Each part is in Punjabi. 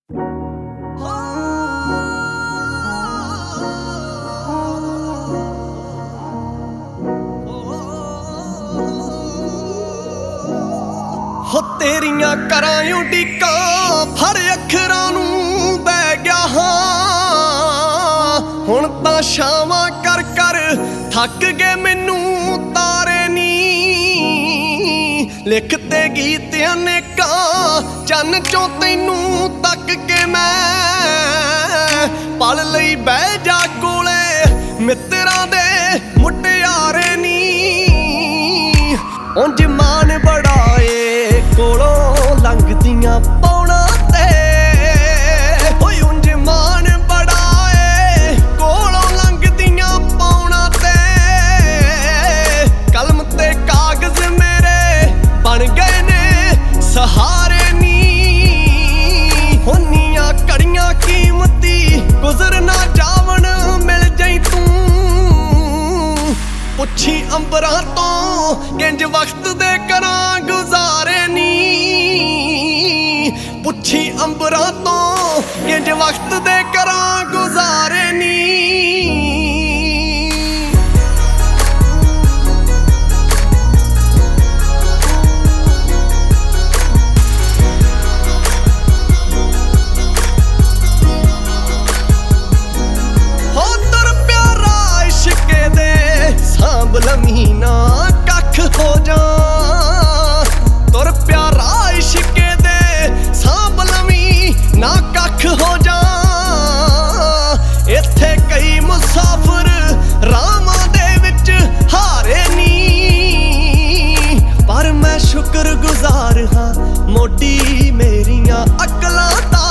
ਹੋ ਤੇਰੀਆਂ ਕਰਾਂ ਉਡੀਕਾਂ ਫੜ ਅੱਖਰਾਂ ਨੂੰ ਬਹਿ ਗਿਆ ਹਾਂ। ਹੁਣ ਤਾਂ ਸ਼ਾਮਾਂ ਕਰ ਕਰ ਥੱਕ ਗਏ ਮੈਨੂੰ ਤਾਰੇ ਨੀ। ਲਿਖਤੇ ਗੀਤ ਅਨੇਕਾਂ ਚੰਨ ਚੋਂ ਤੈਨੂੰ ਤੱਕ ਕੇ ਮੈਂ ਪਲ ਲਈ ਬਹਿ ਜਾ ਕੋਲੇ ਮਿੱਤਰਾਂ ਦੇ ਮੁਟਿਆਰੇ ਨੀ। ਉਂਝ ਮਾਨ ਬੜਾ ਏ ਕੋਲੋਂ ਲੰਘਦੀਆਂ ਪੌੜਾਂ ਤੇ। ਓਏ ਉਂਝ ਮਾਨ ਬੜਾ ਏ ਕੋਲੋਂ ਲੰਘਦੀਆਂ ਪੌੜਾਂ ਤੇ। ਕਲਮ ਤੇ ਕਾਗਜ਼ ਮੇਰੇ ਬਣ ਗਏ ਨੇ ਸਹਾਰੇ ਨੀ। ਹੁੰਨੀਆਂ ਘੜੀਆਂ ਕੀਮਤੀ ਗੁਜ਼ਰ ਨਾ ਜਾਵਣ ਮਿਲ ਜਾਈ ਤੂੰ। ਪੁੱਛੀ ਅੰਬਰਾਂ ਤੋਂ ਕਿੰਜ ਵਕਤ ਦੇ ਕਰਾਂ ਗੁਜ਼ਾਰੇ ਨੀ। ਪੁੱਛੀ ਅੰਬਰਾਂ ਤੋਂ ਕਿੰਜ ਵਕਤ ਦੇ ਕਰਾਂ ਗੁਜ਼ਾਰੇ ਨੀ। ਲਮੀਨਾ ਕੱਖ ਹੋ ਜਾ ਤੁਰ ਪਿਆਰਾ ਇਸ਼ਕੇ ਦੇ ਸਾਂਭ ਲਵੀਂ ਨਾ ਕੱਖ ਹੋ ਜਾ। ਇੱਥੇ ਕਈ ਮੁਸਾਫਰ ਰਾਵਾਂ ਦੇ ਵਿੱਚ ਹਾਰੇ ਨੀ। ਪਰ ਮੈਂ ਸ਼ੁਕਰਗੁਜ਼ਾਰ ਹਾਂ ਮੋਢੀ ਮੇਰੀਆਂ ਅਕਲਾਂ ਦਾ।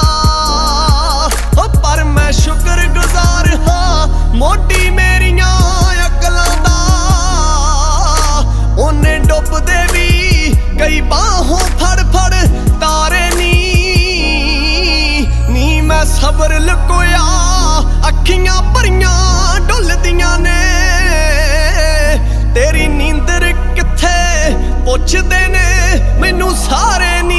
ਪਰ ਮੈਂ ਸ਼ੁਕਰਗੁਜ਼ਾਰ ਹਾਂ ਮੋਢੀ ਮੇਰੀਆਂ ਅਕਲਾਂ ਦਾ। ਉਹਨੇ ਡੁੱਬਦੇ ਵੀ ਕਈ ਬਾਹੋਂ ਫੜ ਫੜ ਤਾਰੇ ਨੀ। ਮੈਂ ਸਬਰ ਲੁਕੋਇਆ ਅੱਖੀਆਂ ਭਰੀਆਂ ਡੁੱਲਦੀਆਂ ਨੇ। ਤੇਰੀ ਨੀਂਦਰ ਕਿੱਥੇ ਪੁੱਛਦੇ ਨੇ ਮੈਨੂੰ ਸਾਰੇ ਨੀ।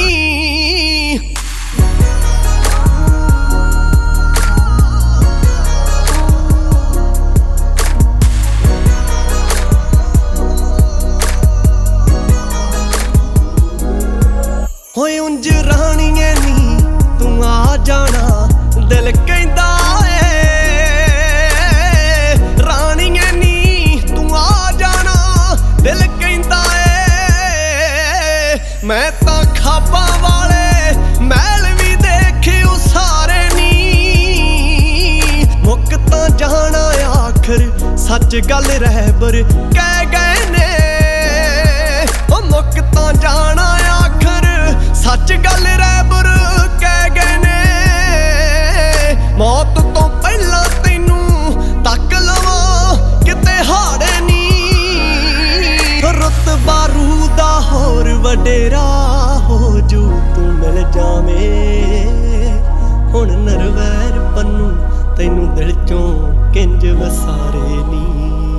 ਹੋਏ ਉਂਝ ਰਾਣੀਏ ਨੀ ਤੂੰ ਆ ਜਾਣਾ ਦਿਲ ਕਹਿੰਦਾ ਏ। ਰਾਣੀਏ ਨੀ ਤੂੰ ਆ ਜਾਣਾ ਦਿਲ ਕਹਿੰਦਾ ਏ। ਮੈਂ ਤਾਂ ਖਾਬਾਂ ਵਾਲੇ ਮਹਿਲ ਵੀ ਦੇਖੇ ਉਸਾਰੇ ਨੀ। ਮੁੱਕ ਤਾਂ ਜਾਣਾ ਆਖਰ ਸੱਚ ਗੱਲ ਰਹਿਬਰ ਕਹਿ ਗਏ ਨੇ। ਉਹ ਮੁੱਕ ਤਾਂ ਜਾਣਾ ਸੱਚ ਗੱਲ ਰਹਿਬਰ ਕਹਿ ਗਏ ਨੇ। ਮੌਤ ਤੋਂ ਪਹਿਲਾਂ ਤੈਨੂੰ ਤੱਕ ਲਵਾਂ ਕਿਤੇ ਹਾੜੇ ਨੀ। ਰੁਤਬਾ ਰੂਹ ਦਾ ਹੋਰ ਵਡੇਰਾ ਹੋ ਜੂ ਤੂੰ ਮਿਲ ਜਾਵੇਂ। ਹੁਣ ਨਰਵੈਰ ਪੰਨੂ ਤੈਨੂੰ ਦਿਲ ਚੋਂ ਕਿੰਜ ਵਸਾਰੇ ਨੀ।